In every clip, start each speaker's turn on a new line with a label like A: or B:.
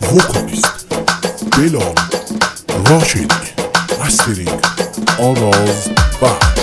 A: Vocalist Belal Rashid, mastering Araz Band.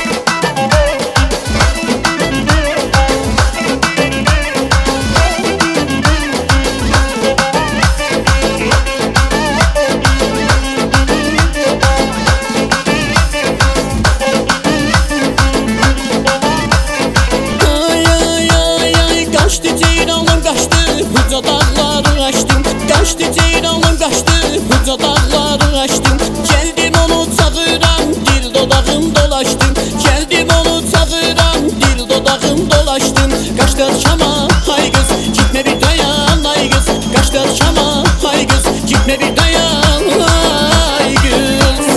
B: Uca dağları açtım, kaçtı ceyranım kaçtı. Uca dağları açtım, geldim onu çağıram, dil dodağım dolaştım. Geldim onu çağıram, dil dodağım dolaştım. Kaçlar Şam'a, hay kız, gitme bir dayan, ay kız. Kaçlar Şam'a, hay kız, gitme bir dayan, ay kız.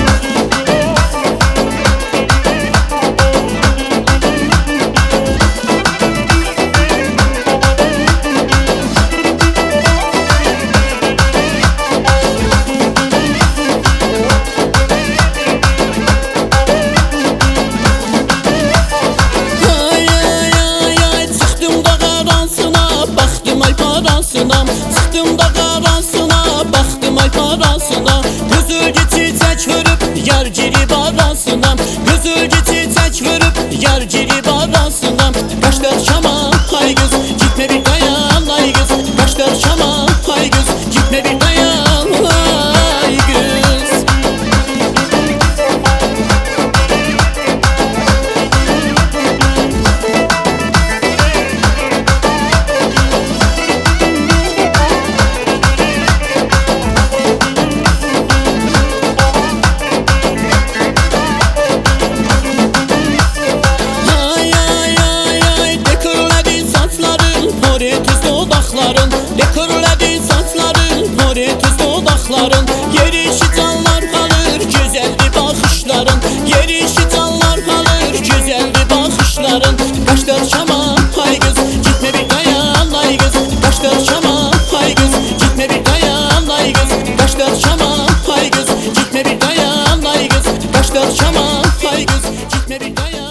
B: Çıktım da qarasına, baxdım ay parasına. Gözül çiçək vurub, yar girib arasına. Gözül çiçək vurub, yar girib arasına. Qaşlar Şam'a, hay kız, gitme bir dayan, ay kız. Qaşlar Şam'a, hay kız, gitme bir dayan, ay kız. Dekorlədi saçların, moretus dodaqların. Yerişi canlar alır, gözəldi baxışların. Yerişi canlar alır, gözəldi baxışların. Qaşlar Şam'a, hay kız, gitme bir dayan, ay kız. Qaşlar Şam'a, hay kız, gitme bir dayan, ay kız. Qaşlar Şam'a, hay kız, gitme bir dayan, ay kız. Qaşlar Şam'a, hay kız, gitme bir dayan.